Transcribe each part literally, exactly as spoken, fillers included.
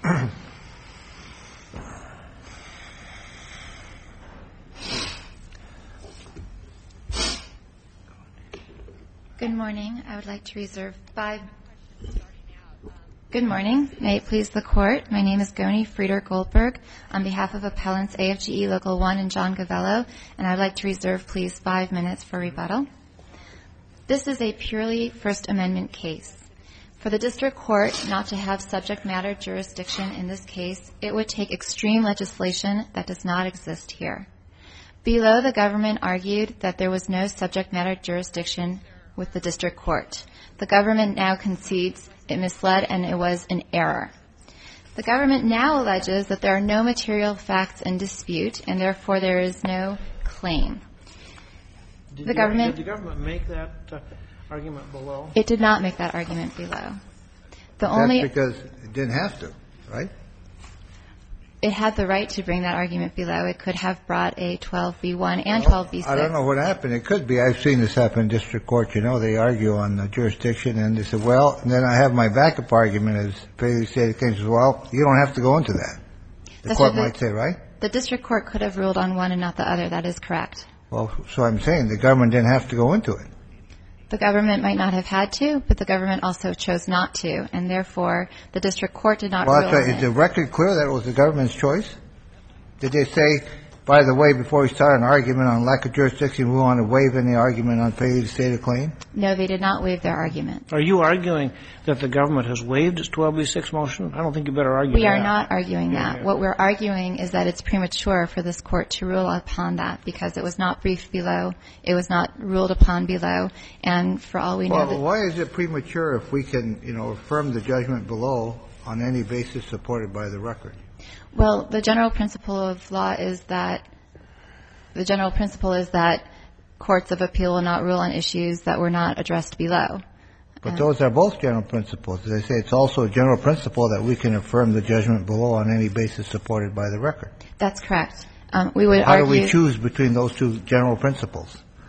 Good morning. I would like to reserve five. Good morning. May it please the Court. My name is Goni Frieder Goldberg on behalf of Appellants A F G E Local one and John Govello, and I would like to reserve, please, five minutes for rebuttal. This is a purely First Amendment case. For the District Court not to have subject matter jurisdiction in this case, it would take extreme legislation that does not exist here. Below, the government argued that there was no subject matter jurisdiction with the District Court. The government now concedes it misled and it was an error. The government now alleges that there are no material facts in dispute and therefore there is no claim. Did the government did the government make that uh, argument below? It did not make that argument below. The That's only because it didn't have to, right? It had the right to bring that argument below. It could have brought a twelve B one and twelve B six. I don't know what happened. It could be. I've seen this happen in district court. You know, they argue on the jurisdiction, and they say, well, and then I have my backup argument as fairly stated claims. Well, you don't have to go into that. The That's court the, might say, right? The district court could have ruled on one and not the other. That is correct. Well, so I'm saying the government didn't have to go into it. The government might not have had to, but the government also chose not to, and therefore the district court did not well, rule right. on it. Is the record clear that it was the government's choice? Did they say, by the way, before we start an argument on lack of jurisdiction, we want to waive any argument on failure to state a claim? No, they did not waive their argument. Are you arguing that the government has waived its twelve B six motion? I don't think you better argue we that. We are not arguing yeah, that. Yeah. What we're arguing is that it's premature for this court to rule upon that because it was not briefed below, it was not ruled upon below, and for all we know... Well, why is it premature if we can, you know, affirm the judgment below on any basis supported by the record? Well, the general principle of law is that the general principle is that courts of appeal will not rule on issues that were not addressed below. But um, those are both general principles. As I say, it's also a general principle that we can affirm the judgment below on any basis supported by the record. That's correct. Um, we would How argue, do we choose between those two general principles?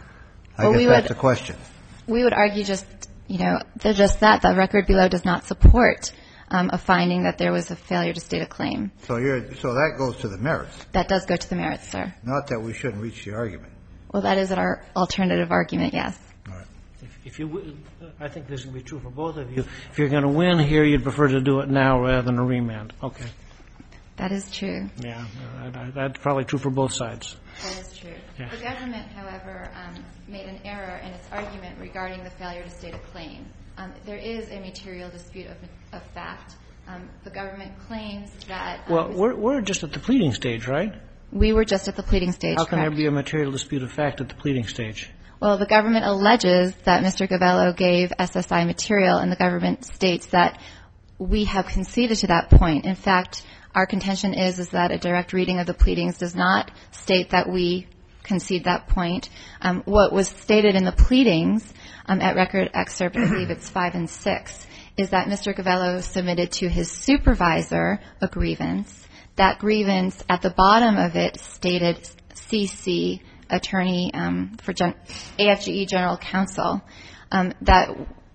I well, guess we that's would, the question. We would argue just, you know, just that the record below does not support Um, a finding that there was a failure to state a claim. So you're, so that goes to the merits. That does go to the merits, sir. Not that we shouldn't reach the argument. Well, that is our alternative argument, yes. All right. If, if you, I think this would be true for both of you. If you're going to win here, you'd prefer to do it now rather than a remand. Okay. That is true. Yeah, that's probably true for both sides. That is true. Yeah. The government, however, um, made an error in its argument regarding the failure to state a claim. Um, there is a material dispute of, of fact. Um, the government claims that... Um, well, we're, we're just at the pleading stage, right? We were just at the pleading stage, How can correct? there be a material dispute of fact at the pleading stage? Well, the government alleges that Mister Govello gave S S I material, and the government states that we have conceded to that point. In fact, our contention is, is that a direct reading of the pleadings does not state that we concede that point. Um, what was stated in the pleadings um, at record excerpt, I believe it's five and six, is that Mister Govello submitted to his supervisor a grievance. That grievance, at the bottom of it, stated C C, Attorney um, for Gen- A F G E General Counsel, um, that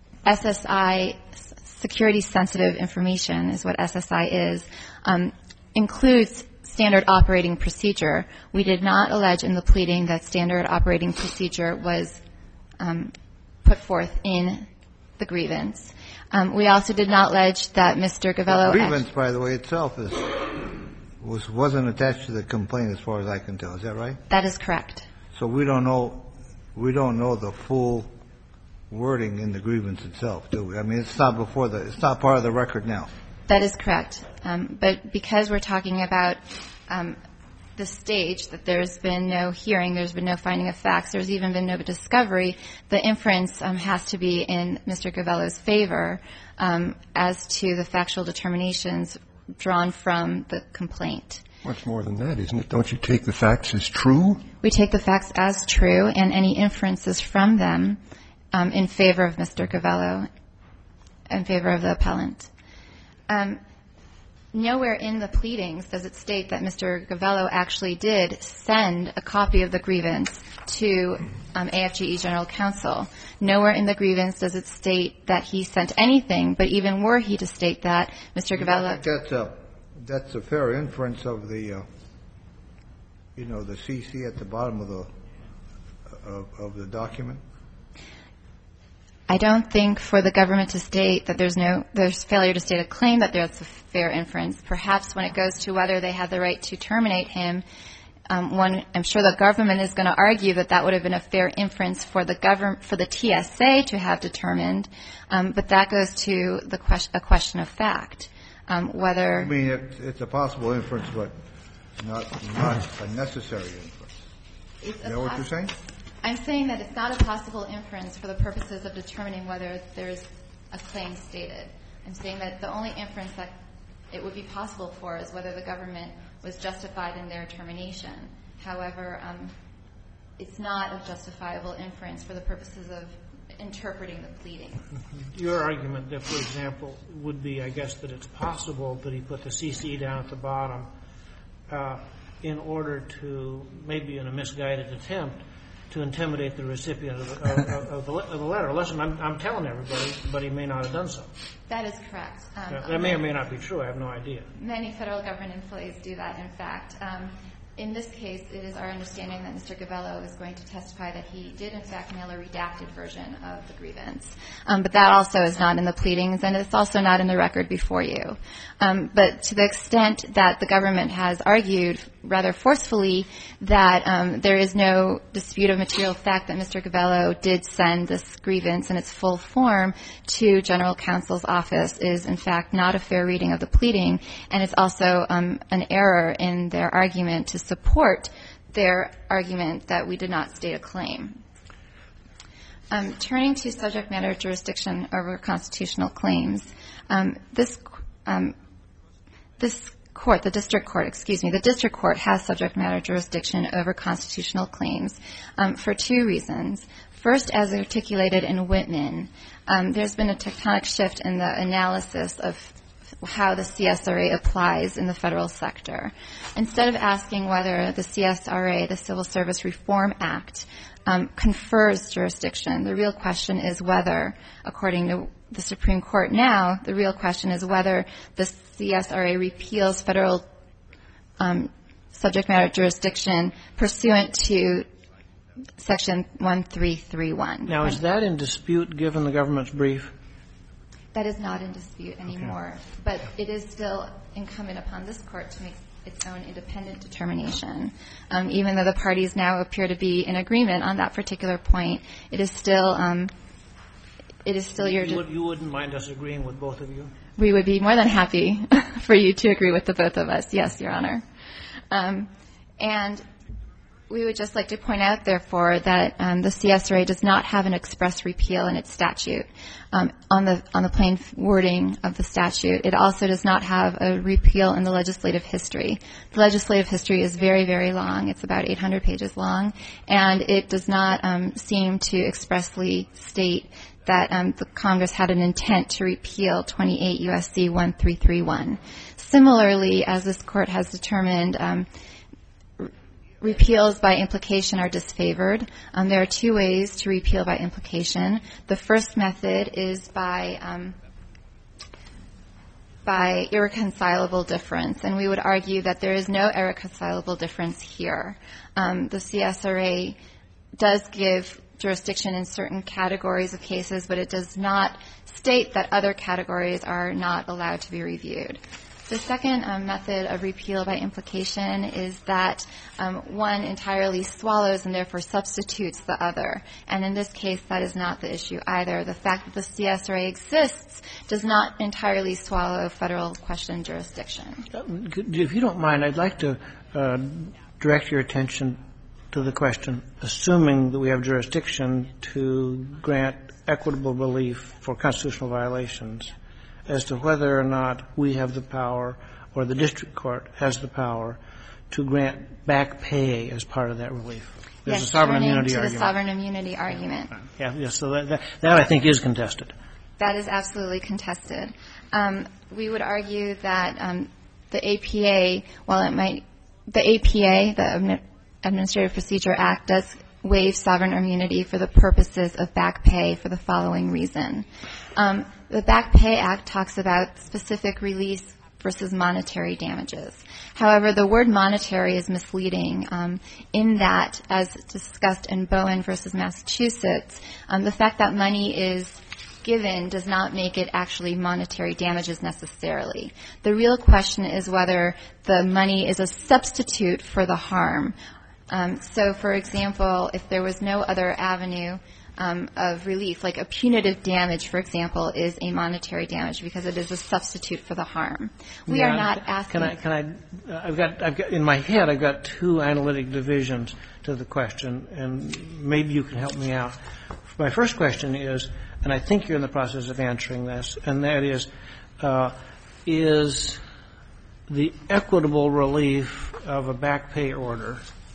S S I, security-sensitive information is what S S I is, um, includes standard operating procedure. We did not allege in the pleading that standard operating procedure was um, put forth in the grievance. Um, we also did not allege that Mister Govello... The grievance, by the way, itself is, was, wasn't attached to the complaint as far as I can tell. Is that right? That is correct. So we don't know, we don't know the full wording in the grievance itself, do we? I mean, it's not before the, it's not part of the record now. That is correct. Um, but because we're talking about um, the stage, that there's been no hearing, there's been no finding of facts, there's even been no discovery, the inference um, has to be in Mister Govello's favor um, as to the factual determinations drawn from the complaint. Much more than that, isn't it? Don't you take the facts as true? We take the facts as true and any inferences from them um, in favor of Mister Govello, in favor of the appellant. Um, nowhere in the pleadings does it state that Mister Govello actually did send a copy of the grievance to um, A F G E General Counsel. Nowhere in the grievance does it state that he sent anything, but even were he to state that, Mister Govello... That's a that's a fair inference of the, uh, you know, the C C at the bottom of the of, of the document? I don't think for the government to state that there's no there's failure to state a claim that there's a fair inference. Perhaps when it goes to whether they have the right to terminate him, um, one I'm sure the government is going to argue that that would have been a fair inference for the government for the T S A to have determined. Um, but that goes to the question, a question of fact, um, whether. I mean, it, it's a possible inference, but not not a necessary inference. Is that what you're saying? I'm saying that it's not a possible inference for the purposes of determining whether there's a claim stated. I'm saying that the only inference that it would be possible for is whether the government was justified in their termination. However, um, it's not a justifiable inference for the purposes of interpreting the pleadings. Your argument, that, for example, would be, I guess, that it's possible that he put the C C down at the bottom uh, in order to, maybe in a misguided attempt, to intimidate the recipient of the, of, of the, of the letter. Listen, I'm, I'm telling everybody, but he may not have done so. That is correct. Um, that, that may or may not be true. I have no idea. Many federal government employees do that, in fact. Um, in this case, it is our understanding that Mister Gavello is going to testify that he did, in fact, mail a redacted version of the grievance. Um, but that also is not in the pleadings, and it's also not in the record before you. Um, but to the extent that the government has argued rather forcefully that um, there is no dispute of material fact that Mister Gavello did send this grievance in its full form to General Counsel's office is, in fact, not a fair reading of the pleading, and it's also um, an error in their argument to support their argument that we did not state a claim. Um, turning to subject matter jurisdiction over constitutional claims, um, this um, this court, the district court, excuse me, the district court has subject matter jurisdiction over constitutional claims um, for two reasons. First, as articulated in Whitman, um, there's been a tectonic shift in the analysis of how the C S R A applies in the federal sector. Instead of asking whether the C S R A, the Civil Service Reform Act, um, confers jurisdiction, the real question is whether, according to the Supreme Court now, the real question is whether the C S R A repeals federal um, subject matter jurisdiction pursuant to Section one three three one. Now, is that in dispute given the government's brief? That is not in dispute anymore, okay. But it is still incumbent upon this court to make its own independent determination. Um, even though the parties now appear to be in agreement on that particular point, it is still um, it is still your. You, would, you wouldn't mind us agreeing with both of you? We would be more than happy for you to agree with the both of us. Yes, Your Honor. Um, and we would just like to point out, therefore, that um, the C S R A does not have an express repeal in its statute. Um, on the on the plain wording of the statute, it also does not have a repeal in the legislative history. The legislative history is very, very long. It's about eight hundred pages long, and it does not um, seem to expressly state that um, the Congress had an intent to repeal twenty-eight U S C one three three one. Similarly, as this court has determined, um, repeals by implication are disfavored. Um, there are two ways to repeal by implication. The first method is by um, by irreconcilable difference, and we would argue that there is no irreconcilable difference here. Um, the C S R A does give jurisdiction in certain categories of cases, but it does not state that other categories are not allowed to be reviewed. The second um, method of repeal by implication is that um, one entirely swallows and therefore substitutes the other. And in this case, that is not the issue either. The fact that the C S R A exists does not entirely swallow federal question jurisdiction. If you don't mind, I'd like to uh, direct your attention to the question, assuming that we have jurisdiction to grant equitable relief for constitutional violations, as to whether or not we have the power or the district court has the power to grant back pay as part of that relief. There's yes, a sovereign immunity to argument. the sovereign immunity argument. Yeah, yes, so that, that, that I think is contested. That is absolutely contested. Um, we would argue that um, the A P A, while it might, the A P A, the Administrative Procedure Act, does waive sovereign immunity for the purposes of back pay for the following reason. Um, the Back Pay Act talks about specific release versus monetary damages. However, the word monetary is misleading um, in that, as discussed in Bowen versus Massachusetts, um, the fact that money is given does not make it actually monetary damages necessarily. The real question is whether the money is a substitute for the harm. Um, so, for example, if there was no other avenue um, of relief, like a punitive damage, for example, is a monetary damage because it is a substitute for the harm. We yeah, are not asking. Can I? Can I? Uh, I've got. I've got in my head. I've got two analytic divisions to the question, and maybe you can help me out. My first question is, and I think you're in the process of answering this, and that is, uh, is the equitable relief of a back pay order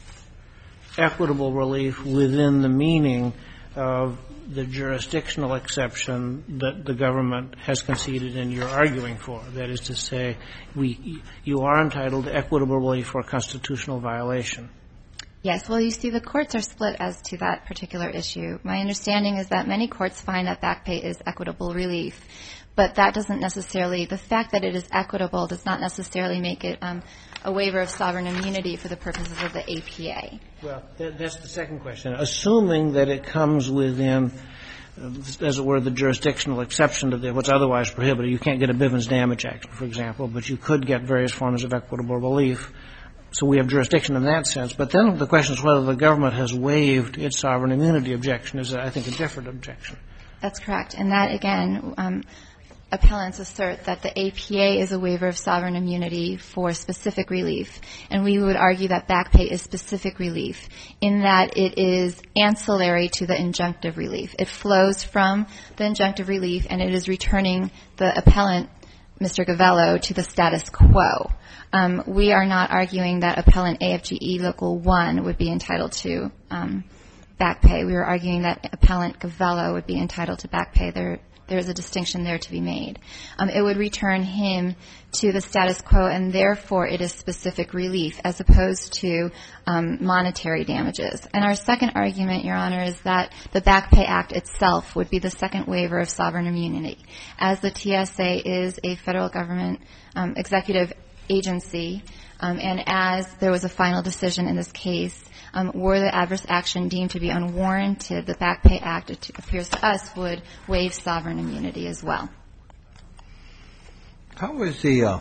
equitable relief within the meaning of the jurisdictional exception that the government has conceded and you're arguing for? That is to say, we, you are entitled to equitable relief for a constitutional violation. Yes. Well, you see, the courts are split as to that particular issue. My understanding is that many courts find that back pay is equitable relief, but that doesn't necessarily, the fact that it is equitable does not necessarily make it um, a waiver of sovereign immunity for the purposes of the A P A. Well, that, that's the second question. Assuming that it comes within, uh, as it were, the jurisdictional exception to the, what's otherwise prohibited, you can't get a Bivens damage action, for example, but you could get various forms of equitable relief. So we have jurisdiction in that sense. But then the question is whether the government has waived its sovereign immunity objection is, I think, a different objection. That's correct. And that, again, um, appellants assert that the A P A is a waiver of sovereign immunity for specific relief. And we would argue that back pay is specific relief in that it is ancillary to the injunctive relief. It flows from the injunctive relief, and it is returning the appellant, Mister Gavello, to the status quo. Um, we are not arguing that appellant A F G E Local one would be entitled to um, back pay. We are arguing that appellant Gavello would be entitled to back pay. There, there is a distinction there to be made. Um, it would return him to the status quo, and therefore it is specific relief as opposed to um, monetary damages. And our second argument, Your Honor, is that the Back Pay Act itself would be the second waiver of sovereign immunity. As the T S A is a federal government um, executive agency, um, and as there was a final decision in this case, um, were the adverse action deemed to be unwarranted, the Back Pay Act, it appears to us, would waive sovereign immunity as well. How was the, uh,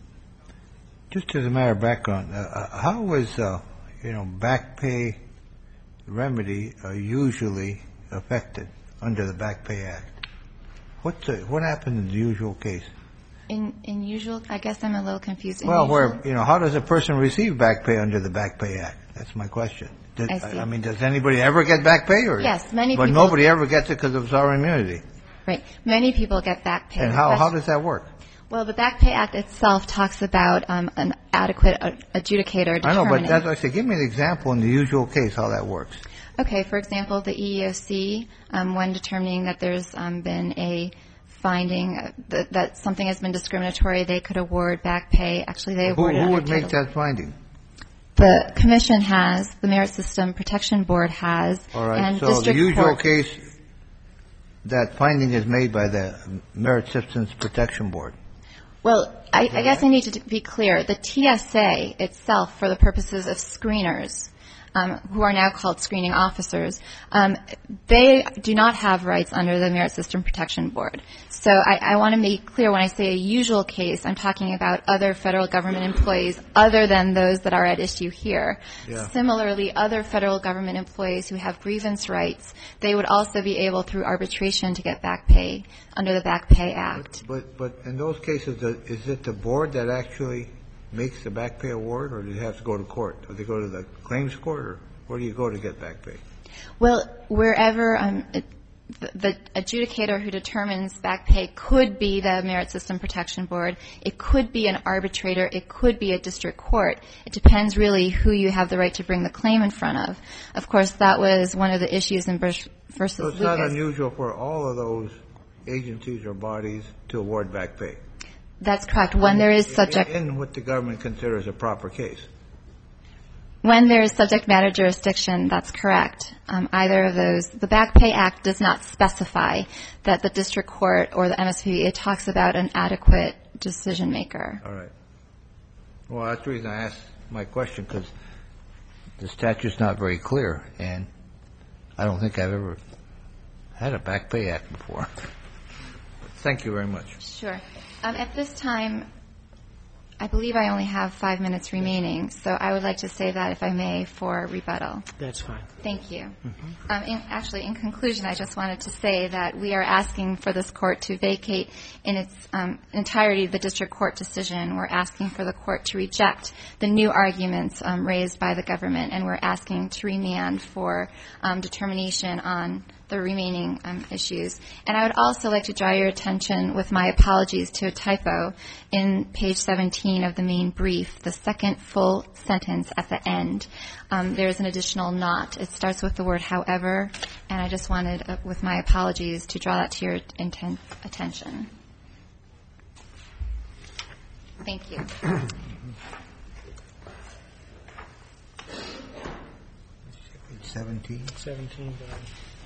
just as a matter of background, uh, how was, uh, you know, back pay remedy uh, usually affected under the Back Pay Act? What's the, what happened in the usual case? In, in usual, I guess I'm a little confused. In well, usual, where, you know, how does a person receive back pay under the Back Pay Act? That's my question. Did, I see. I mean, does anybody ever get back pay? Or, yes, many but people. But nobody ever gets it because of sovereign immunity. Right. Many people get back pay. And how, how does that work? Well, the Back Pay Act itself talks about um, an adequate adjudicator determining. I know, but that's what I said. Give me an example in the usual case how that works. Okay. For example, the E E O C, um, when determining that there's um, been a finding that, that something has been discriminatory, they could award back pay. Actually, they award Who, it who would under make title. that finding? The Commission has, the Merit System Protection Board has, All right. and so district the usual court. case, that finding is made by the Merit Systems Protection Board. Well, I, I guess I need to be clear. The T S A itself, for the purposes of screeners, um, who are now called screening officers, um, they do not have rights under the Merit System Protection Board. So I, I want to make clear when I say a usual case, I'm talking about other federal government employees other than those that are at issue here. Yeah. Similarly, other federal government employees who have grievance rights, they would also be able through arbitration to get back pay under the Back Pay Act. But, but in those cases, the, is it the board that actually makes the back pay award, or do you have to go to court? Do they go to the claims court, or where do you go to get back pay? Well, wherever um, it, the, the adjudicator who determines back pay could be the Merit System Protection Board. It could be an arbitrator. It could be a district court. It depends really who you have the right to bring the claim in front of. Of course, that was one of the issues in Bush versus So it's Lucas. not unusual for all of those agencies or bodies to award back pay. That's correct. When there is subject in, in what the government considers a proper case. When there is subject matter jurisdiction, that's correct. Um, either of those. The Back Pay Act does not specify that the district court or the M S P B, it talks about an adequate decision maker. All right. Well, that's the reason I asked my question, because the statute's not very clear, and I don't think I've ever had a Back Pay Act before. Thank you very much. Sure. Um, at this time, I believe I only have five minutes remaining, so I would like to save that, if I may, for rebuttal. That's fine. Thank you. Mm-hmm. Um, in, actually, in conclusion, I just wanted to say that we are asking for this court to vacate in its um, entirety the district court decision. We're asking for the court to reject the new arguments um, raised by the government, and we're asking to remand for um, determination on the remaining um, issues. And I would also like to draw your attention, with my apologies, to a typo in page seventeen of the main brief, the second full sentence at the end. Um, there's an additional not. It starts with the word however, and I just wanted, uh, with my apologies, to draw that to your inten- attention. Thank you. seventeen? seventeen, but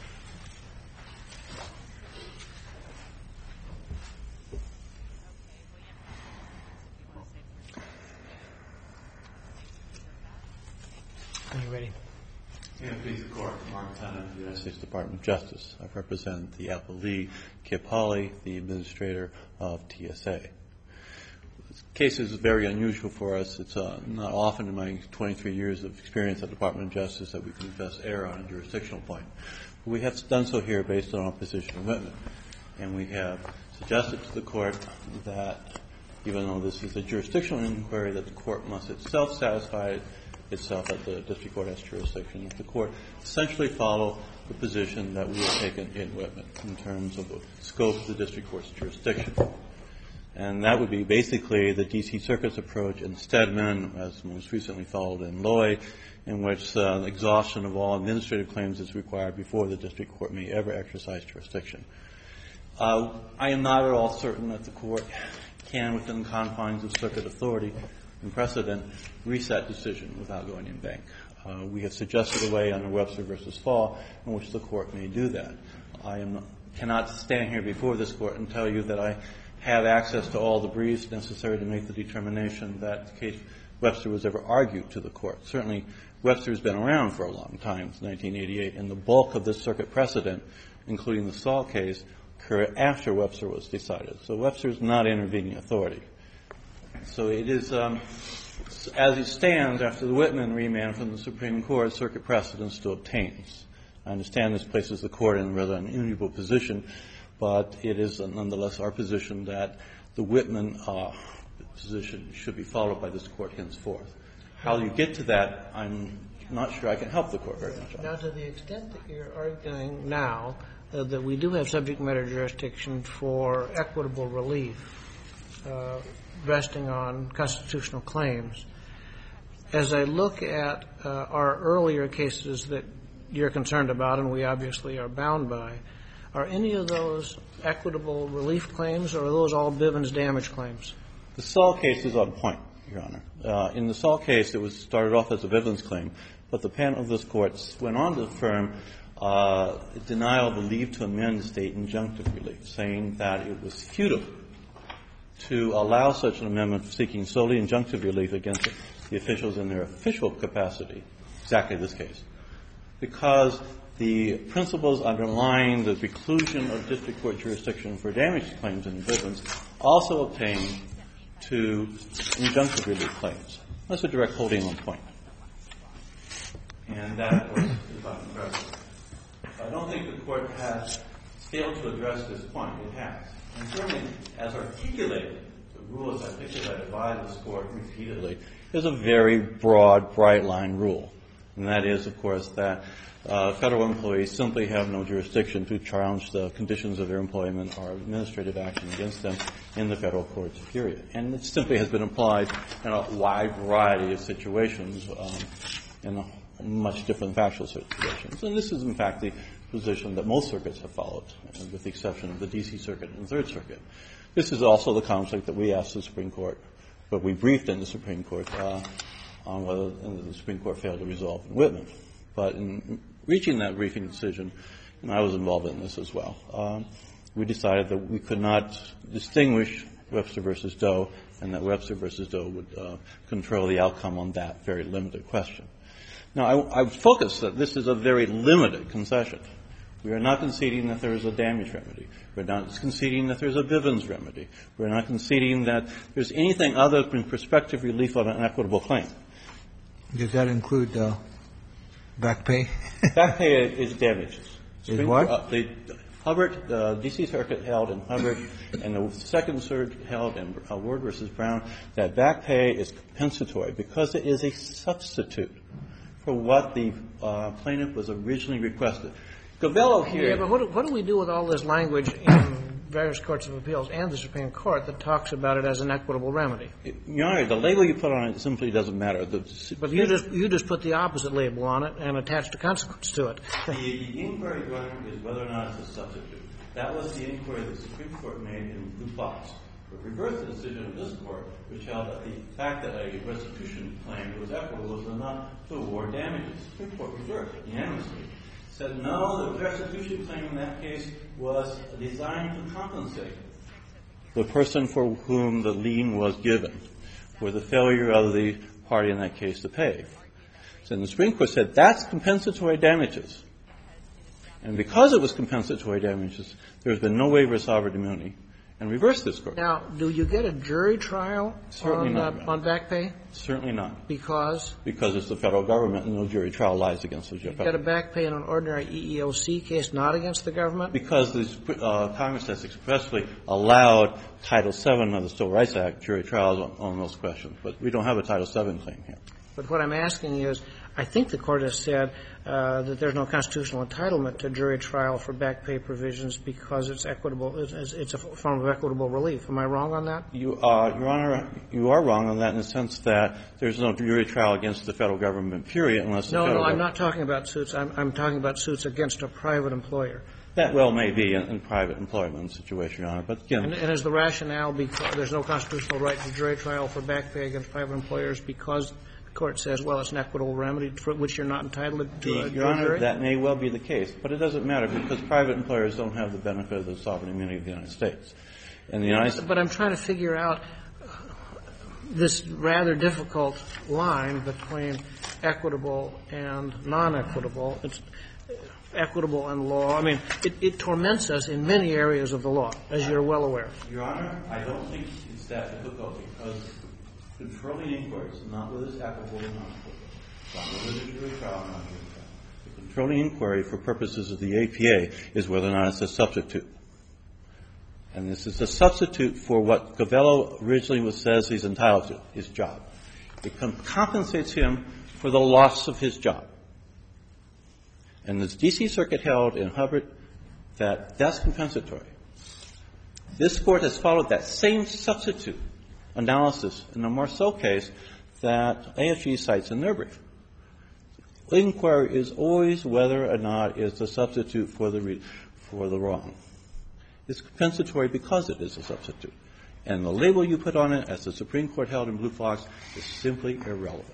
Are you ready? Yeah, please, the court. Mark Tennant, United States Department of Justice. I represent the appellee, Kip Hawley, the administrator of T S A. This case is very unusual for us. It's uh, not often in my twenty-three years of experience at the Department of Justice that we confess error on a jurisdictional point. But we have done so here based on our position of Whitman. And we have suggested to the court that even though this is a jurisdictional inquiry, that the court must itself satisfy itself that the district court has jurisdiction. If the court essentially follow the position that we have taken in Whitman in terms of the scope of the district court's jurisdiction. And that would be basically the D C Circuit's approach in Stedman, as most recently followed in Loy, in which uh, exhaustion of all administrative claims is required before the district court may ever exercise jurisdiction. Uh, I am not at all certain that the court can, within the confines of circuit authority and precedent, reset decision without going in bank. Uh, we have suggested a way under Webster versus Fall in which the court may do that. I am, cannot stand here before this court and tell you that I have access to all the briefs necessary to make the determination that the case Webster was ever argued to the court. Certainly, Webster has been around for a long time, since nineteen eighty-eight, and the bulk of this circuit precedent, including the Saul case, occurred after Webster was decided. So Webster is not intervening authority. So it is, um, as it stands, after the Whitman remand from the Supreme Court, circuit precedent still obtains. I understand this places the court in rather an enviable position, but it is uh, nonetheless our position that the Whitman uh, position should be followed by this court henceforth. How you get to that, I'm not sure I can help the court very much on. Now, to the extent that you're arguing now uh, that we do have subject matter jurisdiction for equitable relief, uh, resting on constitutional claims. As I look at uh, our earlier cases that you're concerned about, and we obviously are bound by, are any of those equitable relief claims, or are those all Bivens damage claims? The Saul case is on point, Your Honor. Uh, in the Saul case, it was started off as a Bivens claim, but the panel of this court went on to affirm uh, denial of leave to amend state injunctive relief, saying that it was futile to allow such an amendment seeking solely injunctive relief against the officials in their official capacity, exactly this case, because the principles underlying the preclusion of district court jurisdiction for damage claims in Bivens also obtain to injunctive relief claims. That's a direct holding on point. And that was addressed. I don't think the court has failed to address this point. It has. And certainly, as articulated, the rule as articulated by this court repeatedly is a very broad, bright-line rule. And that is, of course, that uh, federal employees simply have no jurisdiction to challenge the conditions of their employment or administrative action against them in the federal courts, period. And it simply has been applied in a wide variety of situations, um, in a much different factual situations. And this is, in fact, the position that most circuits have followed, with the exception of the D C Circuit and the Third Circuit. This is also the conflict that we asked the Supreme Court, but we briefed in the Supreme Court uh, on whether the Supreme Court failed to resolve in Whitman. But in reaching that briefing decision, and I was involved in this as well, um, we decided that we could not distinguish Webster versus Doe, and that Webster versus Doe would uh, control the outcome on that very limited question. Now, I, I would focus that this is a very limited concession. We are not conceding that there is a damage remedy. We're not conceding that there's a Bivens remedy. We're not conceding that there's anything other than prospective relief on an equitable claim. Does that include uh, back pay? Back pay is damages. Is what? Uh, they, Hubbard, the D C Circuit held in Hubbard, and the Second Circuit held in uh, Ward versus Brown, that back pay is compensatory because it is a substitute for what the uh, plaintiff was originally requested. Govello here. Yeah, but what do, what do we do with all this language in various courts of appeals and the Supreme Court that talks about it as an equitable remedy? Your Honor, the label you put on it simply doesn't matter. The, but you just you just put the opposite label on it and attached a consequence to it. the, the inquiry, Your Honor, is whether or not it's a substitute. That was the inquiry the Supreme Court made in Blue Fox. But reversed the decision of this Court, which held that the fact that a restitution claim was equitable was enough to award damages. The Supreme Court reversed unanimously. Said no, the restitution claim in that case was designed to compensate the person for whom the lien was given for the failure of the party in that case to pay. So the Supreme Court said that's compensatory damages. And because it was compensatory damages, there's been no waiver of sovereign immunity, and reversed this Court. Now, do you get a jury trial Certainly on, not, uh, on back pay? Certainly not. Because? Because it's the federal government and no jury trial lies against the You federal get a back pay in an ordinary E E O C case, not against the government? Because the uh, Congress has expressly allowed Title seven of the Civil Rights Act jury trials on, on those questions. But we don't have a Title seven claim here. But what I'm asking is, I think the Court has said uh, that there's no constitutional entitlement to jury trial for back pay provisions because it's equitable. It's, it's a form of equitable relief. Am I wrong on that? You, uh, Your Honor, you are wrong on that in the sense that there's no jury trial against the federal government, period, unless the no, federal no, I'm government. not talking about suits. I'm, I'm talking about suits against a private employer. That well may be in, in private employment situation, Your Honor. But again, and, and is the rationale because there's no constitutional right to jury trial for back pay against private employers because the Court says, well, it's an equitable remedy for which you're not entitled to the, a Your Honor, jury? that may well be the case, but it doesn't matter because private employers don't have the benefit of the sovereign immunity of the United States. And the United States. But I'm trying to figure out this rather difficult line between equitable and non-equitable. It's equitable and law. I mean, it, it torments us in many areas of the law, as you're well aware. Your Honor, I don't think it's that difficult because controlling inquiries, not whether it's equitable or non-equitable, not whether it's jury trial or non-jury trial. The controlling inquiry for purposes of the A P A is whether or not it's a substitute. And this is a substitute for what Govello originally was says he's entitled to, his job. It com- compensates him for the loss of his job. And the D C Circuit held in Hubbard that that's compensatory. This Court has followed that same substitute analysis in the Marceau case that A F G cites in their brief. The inquiry is always whether or not it's a substitute for the re- for the wrong. It's compensatory because it is a substitute. And the label you put on it, as the Supreme Court held in Blue Fox, is simply irrelevant.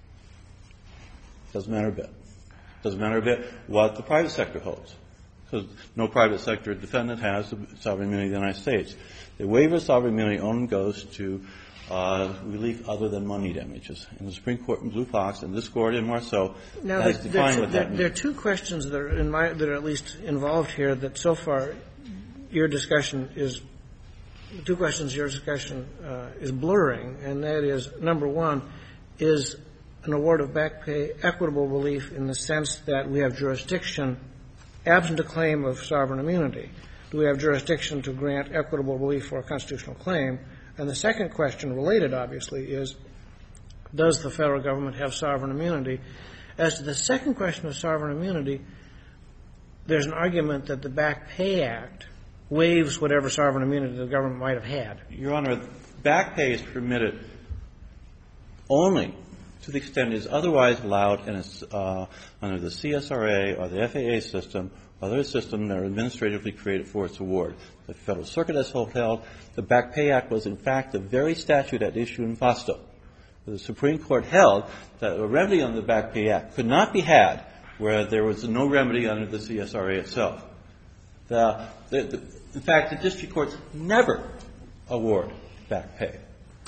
Doesn't matter a bit. Doesn't matter a bit what the private sector holds. Because no private sector defendant has the sovereign immunity of the United States. The waiver of sovereign immunity only goes to uh, relief other than money damages. And the Supreme Court in Blue Fox and this Court in Marceau now, has there, defined there, what there, that means. There are two questions that are, in my, that are at least involved here that so far your discussion is, the two questions your discussion uh, is blurring, and that is, number one, is an award of back pay equitable relief in the sense that we have jurisdiction absent a claim of sovereign immunity. Do we have jurisdiction to grant equitable relief for a constitutional claim? And the second question, related obviously, is does the federal government have sovereign immunity? As to the second question of sovereign immunity, there's an argument that the Back Pay Act waives whatever sovereign immunity the government might have had. Your Honor, back pay is permitted only to the extent it is otherwise allowed in a, uh, under the C S R A or the F A A system or other system that are administratively created for its award. The Federal Circuit has held the Back Pay Act was in fact the very statute at issue in Fosto. The Supreme Court held that a remedy under the Back Pay Act could not be had where there was no remedy under the C S R A itself. The, the, the, in fact, the district courts never award back pay.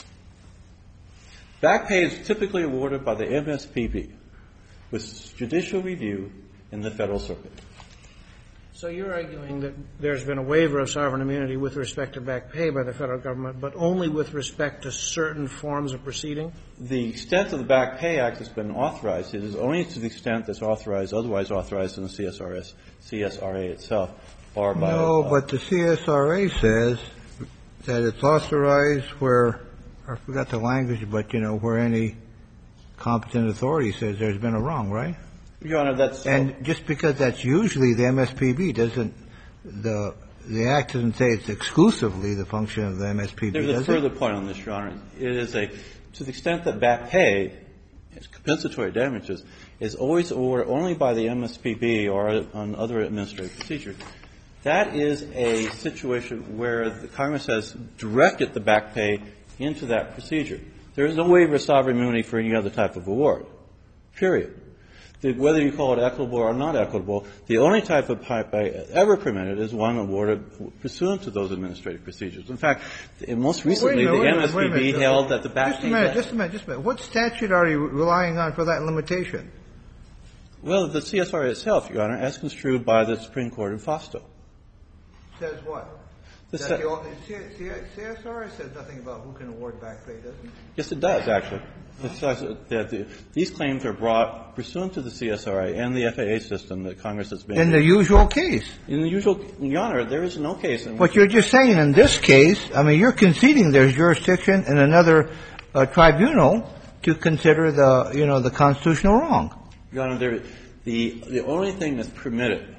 Back pay is typically awarded by the M S P B with judicial review in the Federal Circuit. So you're arguing that there's been a waiver of sovereign immunity with respect to back pay by the federal government, but only with respect to certain forms of proceeding? The extent of the Back Pay Act has been authorized. It is only to the extent that's authorized, otherwise authorized in the C S R S, C S R A itself, or by... No, uh, but the C S R A says that it's authorized where, I forgot the language, but, you know, where any competent authority says there's been a wrong, right? Your Honor, that's... And just because that's usually the M S P B doesn't, the the Act doesn't say it's exclusively the function of the M S P B, There's does a it? further point on this, Your Honor. It is a, to the extent that back pay, compensatory damages, is always awarded only by the M S P B or on other administrative procedures, that is a situation where the Congress has directed the back pay into that procedure. There is no waiver of sovereign immunity for any other type of award, period. The, whether you call it equitable or not equitable, the only type of back pay ever permitted is one awarded pursuant to those administrative procedures. In fact, most recently, Well, wait a minute, the wait a minute, M S P B wait a minute. held that the back Just a pay... minute, just a minute, just a minute. What statute are you relying on for that limitation? Well, the C S R A itself, Your Honor, as construed by the Supreme Court in Fausto. Says what? The That se- the C S R A says nothing about who can award back pay, doesn't it? Yes, it does, actually. It says that the, these claims are brought pursuant to the C S R A and the F A A system that Congress has made. In the usual case. In the usual, Your Honor, there is no case in which... But you're just saying in this case, I mean, you're conceding there's jurisdiction in another uh, tribunal to consider the, you know, the constitutional wrong. Your Honor, there, the, the only thing that's permitted,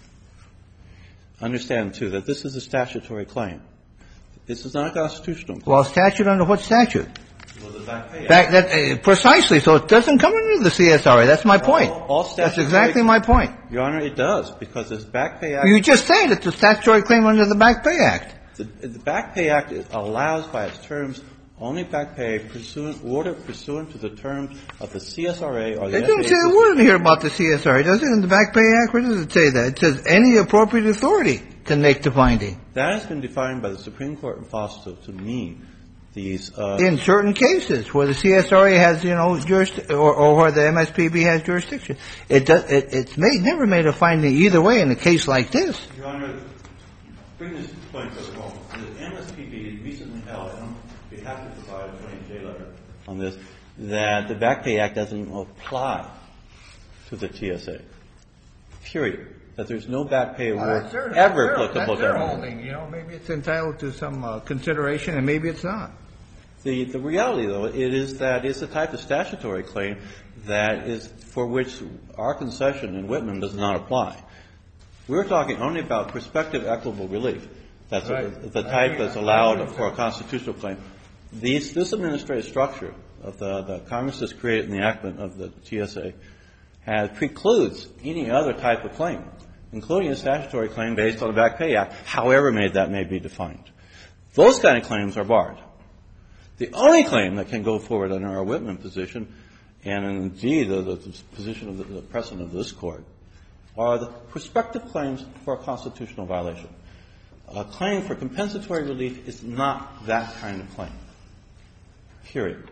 understand, too, that this is a statutory claim. This is not a constitutional claim. Well, statute under what statute? Well, the Back Pay Act. Back, that, uh, precisely. So it doesn't come under the C S R A. That's my point. All, all That's statutory- exactly my point. Your Honor, it does, because this Back Pay Act... You just said it's a statutory claim under the Back Pay Act. The, the Back Pay Act allows by its terms only back pay pursuant, ordered pursuant to the terms of the C S R A or the It F A A doesn't say a system. word in here about the C S R A, does it? In the Back Pay Act, where does it say that? It says any appropriate authority can make the finding. That has been defined by the Supreme Court in Fausto to mean these... Uh, In certain cases where the C S R A has, you know, jurisdiction, or, or where the M S P B has jurisdiction. It does, it, it's made, never made a finding either way in a case like this. Your Honor, bring this point to the home. The M S P B recently held, and I'm be happy to provide a twenty-J letter on this, that the Back Pay Act doesn't even apply to the T S A. Period. That there's no back pay award ever applicable to them. You know, maybe it's entitled to some uh, consideration and maybe it's not. The, the reality, though, it is that it's a type of statutory claim that is for which our concession in Whitman does not apply. We're talking only about prospective equitable relief. That's Right. a, the I type agree. that's I allowed agree with for a that. constitutional claim. These, this administrative structure of the, the Congress has created in the enactment of the T S A has precludes any other type of claim, including a statutory claim based on the Back Pay Act, however may that may be defined. Those kind of claims are barred. The only claim that can go forward under our Whitman position, and indeed the, the position of the, the precedent of this Court, are the prospective claims for a constitutional violation. A claim for compensatory relief is not that kind of claim. Period.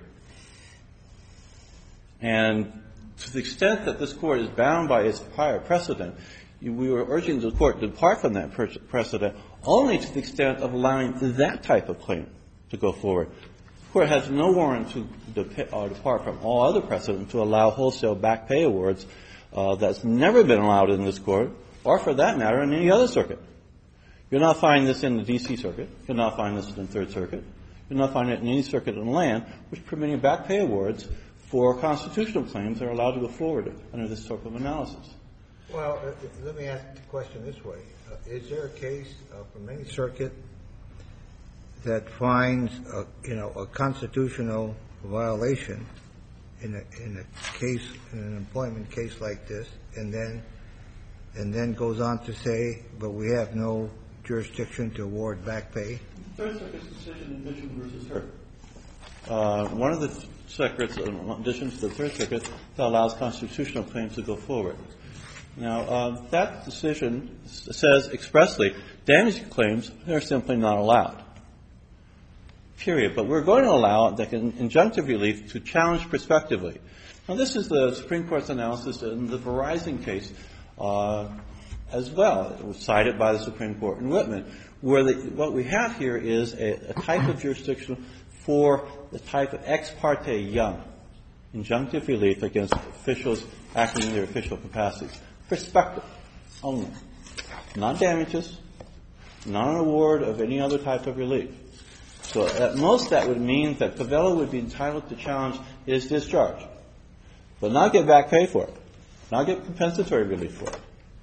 And to the extent that this Court is bound by its prior precedent, we were urging the Court to depart from that precedent only to the extent of allowing that type of claim to go forward. The Court has no warrant to dep- uh, depart from all other precedent to allow wholesale back pay awards uh, that's never been allowed in this Court, or for that matter, in any other circuit. You'll not find this in the D C Circuit. You'll not find this in the Third Circuit. You'll not find it in any circuit in the land which permitting back pay awards for constitutional claims that are allowed to go forward under this sort of analysis. Well, uh, let me ask the question this way. Uh, is there a case uh, from any circuit that finds, a, you know, a constitutional violation in a, in a case, in an employment case like this, and then, and then goes on to say, but we have no jurisdiction to award back pay? Third Circuit's decision in Bishop versus Hurt. Uh, one of the circuits, in addition to the Third Circuit, that allows constitutional claims to go forward. Now, uh, that decision s- says expressly damage claims are simply not allowed. period. But we're going to allow the injunctive relief to challenge prospectively. Now, this is the Supreme Court's analysis in the Verizon case uh, as well. It was cited by the Supreme Court in Whitman, where the, what we have here is a, a type of jurisdiction for the type of ex parte young injunctive relief against officials acting in their official capacities. Prospective only. Not damages, not an award of any other type of relief. So at most that would mean that Covello would be entitled to challenge his discharge, but not get back pay for it, not get compensatory relief for it.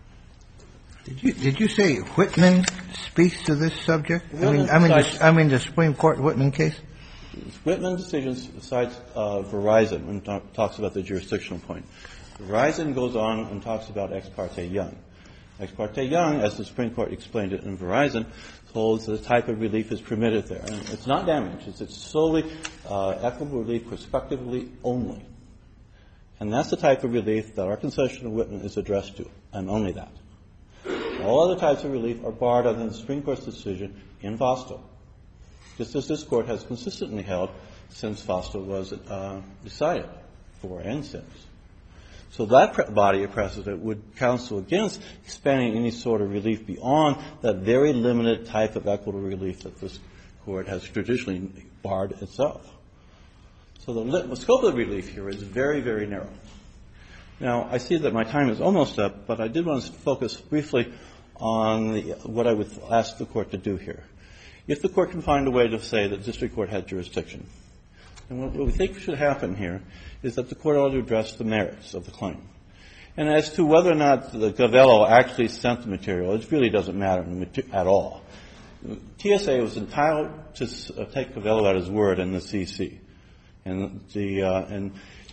Did you did you say Whitman speaks to this subject? Whitman I mean, I mean, cites, the, I mean the Supreme Court Whitman case. Whitman decision cites uh, Verizon and talk, talks about the jurisdictional point. Verizon goes on and talks about ex parte young. Ex parte young, as the Supreme Court explained it in Verizon, holds that the type of relief is permitted there. And it's not damages. It's solely uh, equitable relief prospectively only. And that's the type of relief that our concession of Whitman is addressed to, and only that. All other types of relief are barred under the Supreme Court's decision in Vostok, just as this Court has consistently held since Vostok was uh, decided, for and since. So that pre- body of precedent would counsel against expanding any sort of relief beyond that very limited type of equitable relief that this Court has traditionally barred itself. So the, li- the scope of the relief here is very, very narrow. Now, I see that my time is almost up, but I did want to focus briefly on the, what I would ask the Court to do here. If the Court can find a way to say that the district court had jurisdiction, and what we think should happen here is that the Court ought to address the merits of the claim. And as to whether or not the Covello actually sent the material, it really doesn't matter at all. T S A was entitled to take Covello at his word in the C C. And the uh, and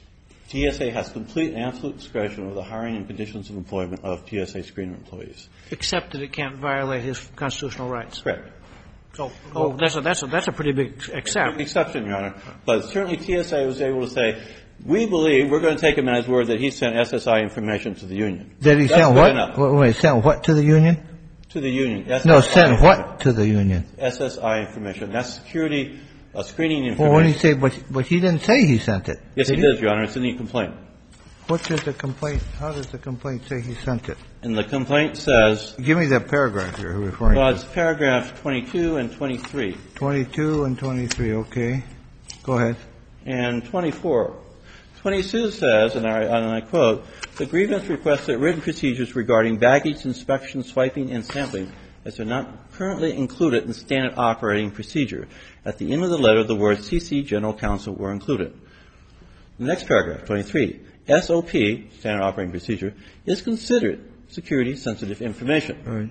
T S A has complete and absolute discretion over the hiring and conditions of employment of T S A screener employees. Except that it can't violate his constitutional rights. Correct. So, oh, that's a, that's a, that's a pretty big exception. Exception, Your Honor. But certainly T S A was able to say, we believe we're going to take him at his word that he sent S S I information to the union. Did he That's send good what? enough. Wait, wait, sent what to the union? To the union. S S I No, sent what to the union? S S I information. That's security uh, screening information. Well, when you say, but, but he didn't say he sent it. Yes, did he did, Your Honor. It's in the complaint. What does the complaint, how does the complaint say he sent it? And the complaint says, Give me that paragraph you're referring well, to. it's paragraph twenty-two and twenty-three. twenty-two and twenty-three, okay. Go ahead. And twenty-four. twenty-two says, and I, and I quote, the grievance requests that written procedures regarding baggage inspection, swiping, and sampling as are not currently included in standard operating procedure. At the end of the letter, the words C C General Counsel were included. The next paragraph, twenty-three. S O P, standard operating procedure, is considered security-sensitive information. Right.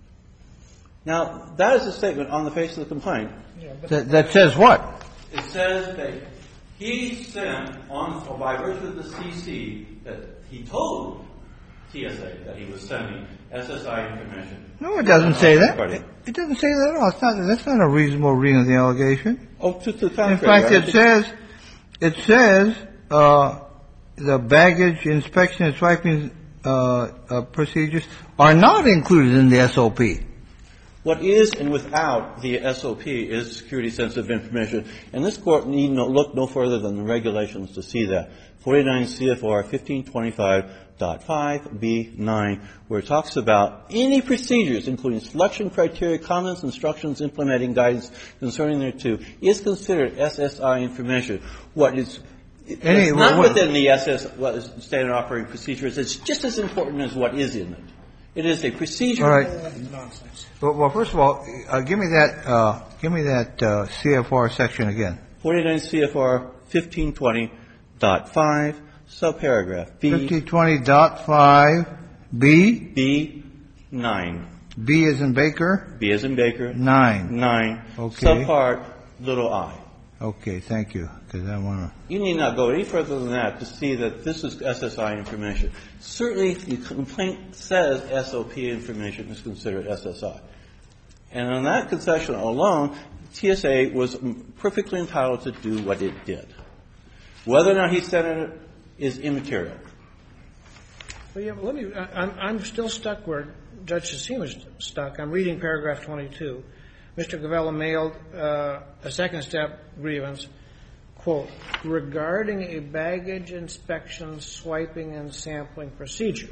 Now, that is a statement on the face of the complaint. Yeah, but That, that says what? It says that he sent on, or by virtue of the C C, that he told T S A that he was sending S S I information. No, it doesn't say that. It, it doesn't say that at all. It's not, that's not a reasonable reading of the allegation. Oh, to, to the contrary. In fact, right? it says, it says, uh, the baggage inspection and swiping uh, uh, procedures are not included in the S O P. What is and without the S O P is security-sensitive information, and this Court need no, look no further than the regulations to see that. forty-nine C F R fifteen twenty-five point five B nine, where it talks about any procedures, including selection criteria, comments, instructions, implementing guidance concerning thereto, is considered S S I information. What is Any, It's not what, within the S S, what is standard operating procedures. It's just as important as what is in it. It is a procedure. All right. Well, well, first of all, uh, give me that. Uh, give me that uh, C F R section again. forty-nine C F R fifteen twenty point five, subparagraph B. Fifteen twenty dot five B. B nine. B as in Baker. B as in Baker. Nine. Nine. Okay. Subpart little I. Okay, thank you, because I want to. You need not go any further than that to see that this is S S I information. Certainly, the complaint says S O P information is considered S S I. And on that concession alone, T S A was perfectly entitled to do what it did. Whether or not he sent it is immaterial. Well, yeah, but let me, I, I'm, I'm still stuck where Judge Tsutsima is stuck. I'm reading paragraph twenty-two. Mister Gavello mailed uh, a second-step grievance, quote, regarding a baggage inspection, swiping, and sampling procedure.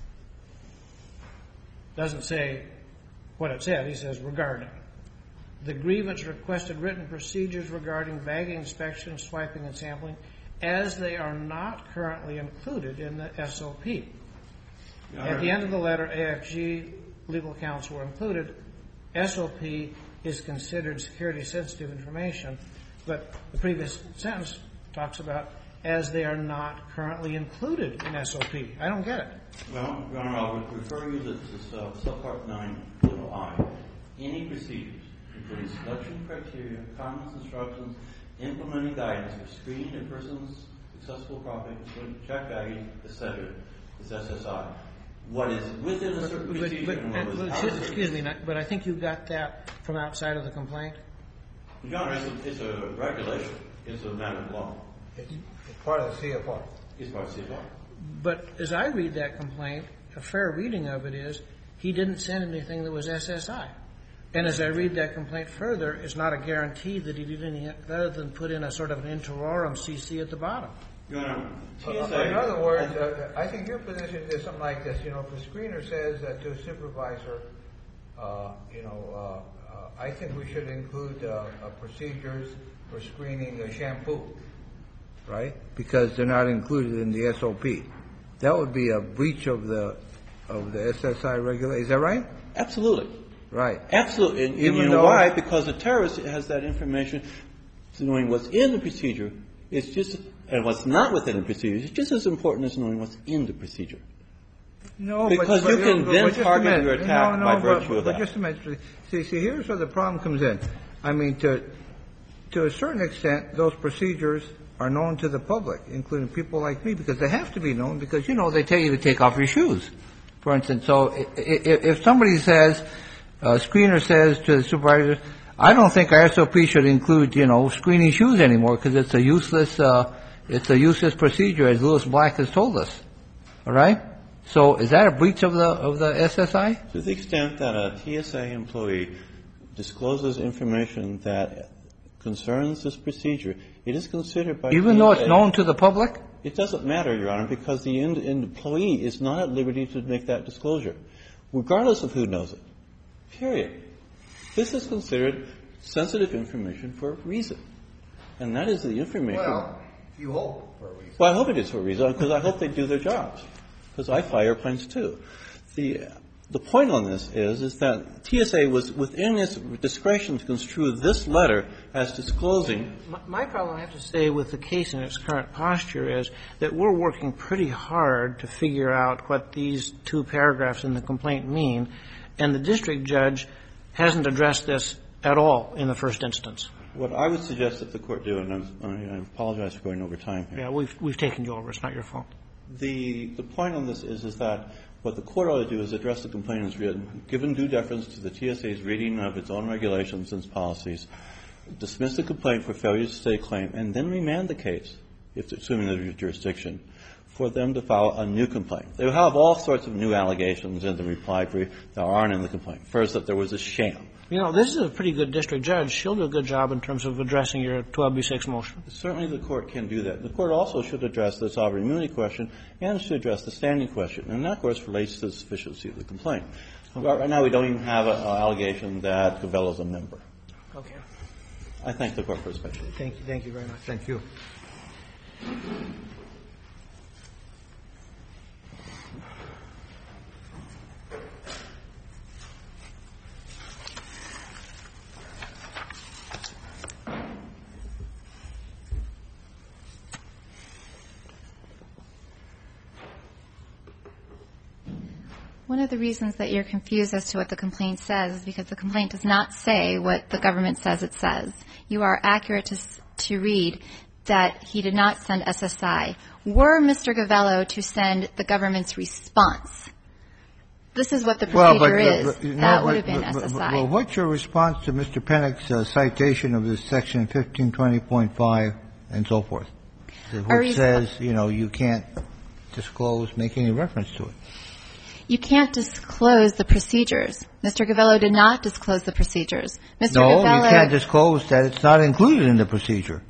Doesn't say what it said. He says regarding. The grievance requested written procedures regarding baggage inspection, swiping, and sampling, as they are not currently included in the S O P. At the end of the letter, A F G legal counsel were included. S O P is considered security-sensitive information, but the previous sentence talks about as they are not currently included in S O P. I don't get it. Well, Your Honor, I'll refer you to this, uh, subpart nine, little I. Any procedures, including selection criteria, comments, instructions, implementing guidance for screening a person's successful property, check baggage, et cetera, is S S I. What is within a certain but, procedure but, and what but, is but, outside. excuse me, but I think you got that from outside of the complaint. Your Honor, it's a, it's a regulation. It's a matter of law. It's part of the C F R. It's part of C F R. But as I read that complaint, a fair reading of it is he didn't send anything that was S S I. And as I read that complaint further, it's not a guarantee that he did anything other than put in a sort of an interorum C C at the bottom. Your Honor, T S A, Uh, in other words, uh, I think your position is something like this. You know, if a screener says uh, to a supervisor, uh, you know, uh, uh, I think we should include uh, uh, procedures for screening uh, shampoo, right? Because they're not included in the S O P. That would be a breach of the of the S S I regulation. Is that right? absolutely. Right. Absolutely. And, and Even you know though- why? Because the terrorist has that information, knowing what's in the procedure. It's just, and what's not within the procedure is just as important as knowing what's in the procedure. No, Because but, you but, can but, then but just a target minute. your attack no, no, by but, virtue but, of but that. just a minute. See, see, here's where the problem comes in. I mean, to to a certain extent, those procedures are known to the public, including people like me, because they have to be known because, you know, they tell you to take off your shoes, for instance. So if, if somebody says, a screener says to the supervisor, I don't think our S O P should include, you know, screening shoes anymore because it's a useless, uh, it's a useless procedure, as Lewis Black has told us. All right? So is that a breach of the of the S S I? To the extent that a T S A employee discloses information that concerns this procedure, it is considered by Even T S A, though it's known to the public? It doesn't matter, Your Honor, because the in, employee is not at liberty to make that disclosure, regardless of who knows it. Period. This is considered sensitive information for a reason. And that is the information. Well, you hope for a reason. Well, I hope it is for a reason, because I hope they do their jobs. Because I fly airplanes, too. The the point on this is, is that T S A was within its discretion to construe this letter as disclosing. My, my problem, I have to say, with the case in its current posture is that we're working pretty hard to figure out what these two paragraphs in the complaint mean, and the district judge hasn't addressed this at all in the first instance. What I would suggest that the Court do, and I'm, I apologize for going over time here. Yeah, we've we've taken you over. It's not your fault. The the point on this is, is that what the Court ought to do is address the complaint as written, given due deference to the T S A's reading of its own regulations and policies, dismiss the complaint for failure to state a claim, and then remand the case, if assuming there's jurisdiction, for them to file a new complaint. They will have all sorts of new allegations in the reply brief that aren't in the complaint. First, that there was a sham. You know, this is a pretty good district judge. She'll do a good job in terms of addressing your twelve B six motion. Certainly the Court can do that. The Court also should address the sovereign immunity question and should address the standing question. And that, of course, relates to the sufficiency of the complaint. Well, right now we don't even have an allegation that Gavello's a member. Okay. I thank the Court for its patience. Thank you. Thank you very much. Thank you. One of the reasons that you're confused as to what the complaint says is because the complaint does not say what the government says it says. You are accurate to, to read that he did not send S S I. Were Mister Gavello to send the government's response, this is what the procedure well, but, is. But, no, that but, would have been but, S S I. But, well, what's your response to Mister Pennock's uh, citation of this section fifteen twenty point five and so forth, which resp- says, you know, you can't disclose, make any reference to it? you can't disclose the procedures. Mister Gavello did not disclose the procedures. Mister No, Gavello, you can't disclose that it's not included in the procedure.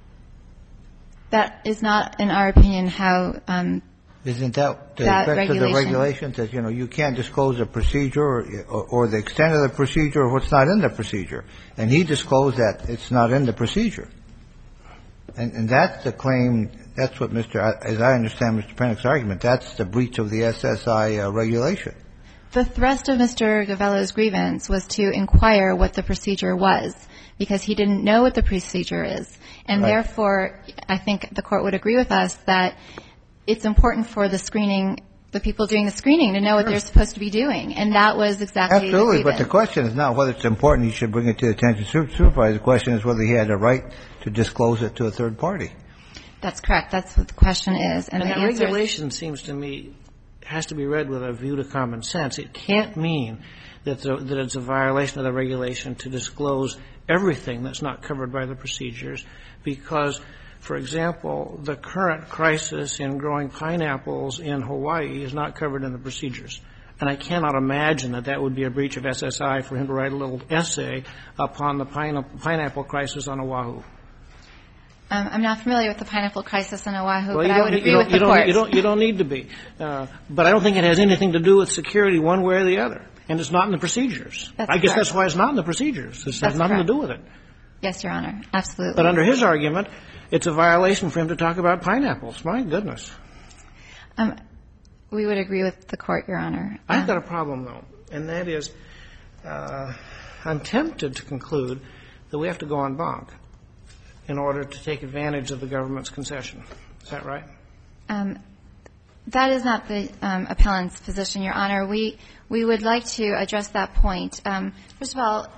That is not, in our opinion, how um, Isn't that the that effect of the regulation. regulations that, you know, you can't disclose the procedure or, or, or the extent of the procedure or what's not in the procedure? And he disclosed that it's not in the procedure. And, and that's the claim, that's what Mister, as I understand Mister Pennock's argument, that's the breach of the S S I uh, regulation. The thrust of Mister Gavello's grievance was to inquire what the procedure was, because he didn't know what the procedure is. And Right. therefore, I think the Court would agree with us that it's important for the screening, the people doing the screening, to know what they're supposed to be doing. And that was exactly Absolutely, the but the grievance. question is not whether it's important, you should bring it to the attention of the supervisor. The question is whether he had a right to disclose it to a third party. That's correct. That's what the question is. And, And the that answer is, regulation seems to me has to be read with a view to common sense. It can't mean that, the, that it's a violation of the regulation to disclose everything that's not covered by the procedures, because, for example, the current crisis in growing pineapples in Hawaii is not covered in the procedures. And I cannot imagine that that would be a breach of S S I for him to write a little essay upon the pine, pineapple crisis on Oahu. Um, I'm not familiar with the pineapple crisis in Oahu, Well, but you I don't would need- agree you with don't, the you don't, Court. you don't, you don't need to be. Uh, but I don't think it has anything to do with security one way or the other. And it's not in the procedures. That's I guess correct. that's why it's not in the procedures. It has That's nothing correct. to do with it. Yes, Your Honor. Absolutely. But under his argument, it's a violation for him to talk about pineapples. My goodness. Um, we would agree with the Court, Your Honor. I've Um, got a problem, though, and that is uh, I'm tempted to conclude that we have to go en banc in order to take advantage of the government's concession. Is that right? Um, that is not the um, appellant's position, Your Honor. We we would like to address that point. Um, first of all,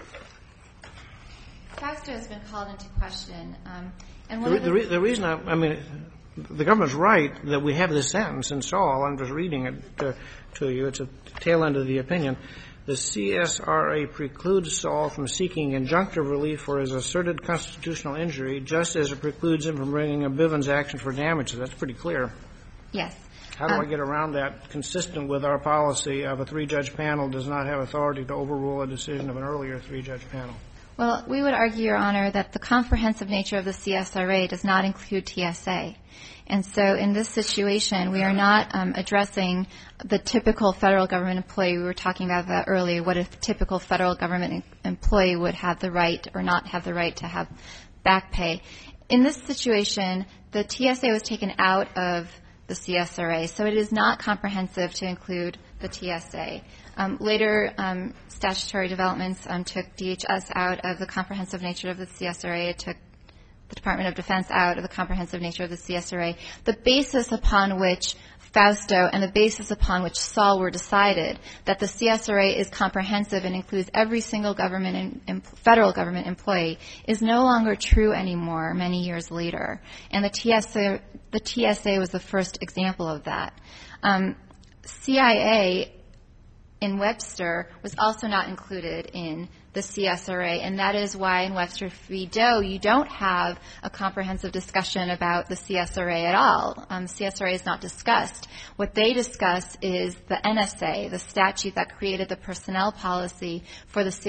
Fausto has been called into question, um, and one The, of the, the, re- the reason I, I mean, the government's right that we have this sentence in Saul. I'm just reading it to, to you. It's a tail end of the opinion. The C S R A precludes Saul from seeking injunctive relief for his asserted constitutional injury, just as it precludes him from bringing a Bivens action for damages. That's pretty clear. yes. How do Um, I get around that, consistent with our policy of a three-judge panel does not have authority to overrule a decision of an earlier three-judge panel? Well, we would argue, Your Honor, that the comprehensive nature of the C S R A does not include T S A. And so in this situation, we are not um, addressing the typical federal government employee. We were talking about that earlier. What if a typical federal government em- employee would have the right or not have the right to have back pay? In this situation, the T S A was taken out of the C S R A, so it is not comprehensive to include the T S A. Um, later um, statutory developments um, took D H S out of the comprehensive nature of the C S R A. It took the Department of Defense out of the comprehensive nature of the C S R A. The basis upon which Fausto and the basis upon which Saul were decided that the C S R A is comprehensive and includes every single government and em- federal government employee is no longer true anymore many years later. And the T S A, the T S A was the first example of that. Um, C I A in Webster was also not included in the C S R A, and that is why in Webster v. Doe you don't have a comprehensive discussion about the C S R A at all. Um, C S R A is not discussed. What they discuss is the N S A, the statute that created the personnel policy for the C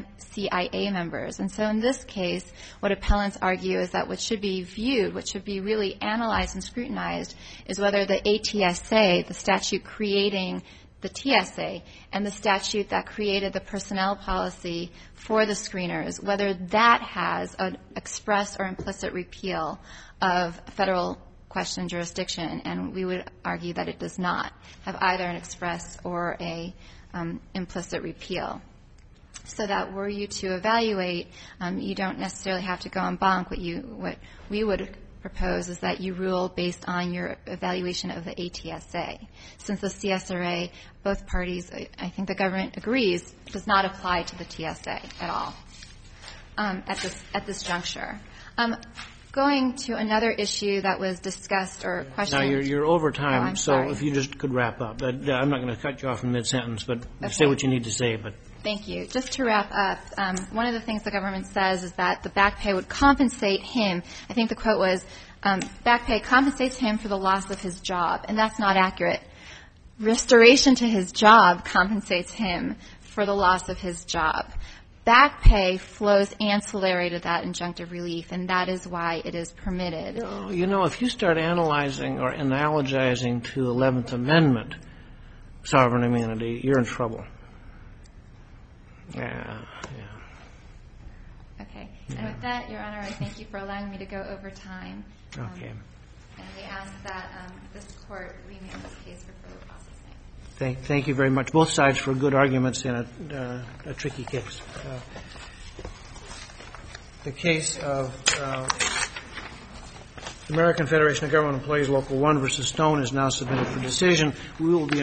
I A members. And so in this case, what appellants argue is that what should be viewed, what should be really analyzed and scrutinized, is whether the A T S A, the statute creating the T S A, and the statute that created the personnel policy for the screeners, whether that has an express or implicit repeal of federal question jurisdiction. And we would argue that it does not have either an express or a um, implicit repeal. So that were you to evaluate, um, you don't necessarily have to go en banc. What you, what we would propose is that you rule based on your evaluation of the A T S A. Since the C S R A, both parties, I think the government agrees, does not apply to the T S A at all um, at this at this juncture. Um, going to another issue that was discussed or questioned. Now, you're, you're over Oh, time, I'm so sorry. if you just could wrap up. But, uh, I'm not going to cut you off in mid-sentence, but Okay. say what you need to say. But Thank you. Just to wrap up, um, one of the things the government says is that the back pay would compensate him. I think the quote was, um, back pay compensates him for the loss of his job, and that's not accurate. restoration to his job compensates him for the loss of his job. Back pay flows ancillary to that injunctive relief, and that is why it is permitted. You know, if you start analyzing or analogizing to eleventh Amendment sovereign immunity, you're in trouble. Yeah, yeah. Okay. And with that, Your Honor, I thank you for allowing me to go over time. Okay. Um, and we ask that um, this Court remand this case for further processing. Thank, thank you very much, both sides, for good arguments in a, uh, a tricky case. Uh, the case of uh, American Federation of Government Employees Local one versus Stone is now submitted for decision. We will be